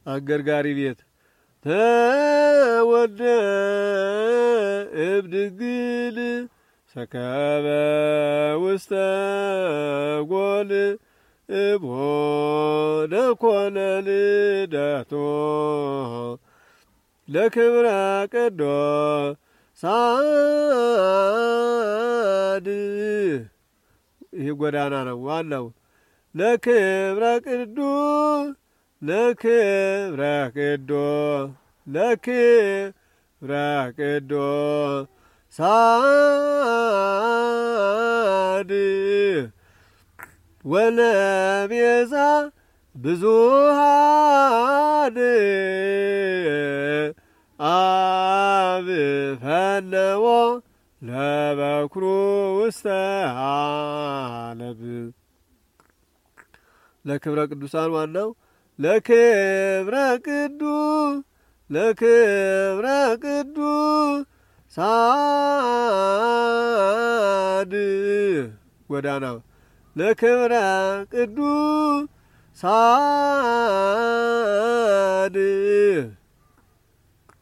አገርጋሪ ቤት ተወደ እብድግል ሰከበ ውስተ ጎል እቦነ ኮነ ልደቶ ለክብረ ቅዱሳን ይህ ጎዳና ነው ዋናው። ለክብረ ቅዱሳን ወለቤዛ ብዙሃን አብ ፈነወ ለበኩሩ ውስተ ዓለም። ለክብረ ቅዱሳን ዋናው ለክብረ ቅዱሳን ጎዳናው ለክብረ ቅዱሳን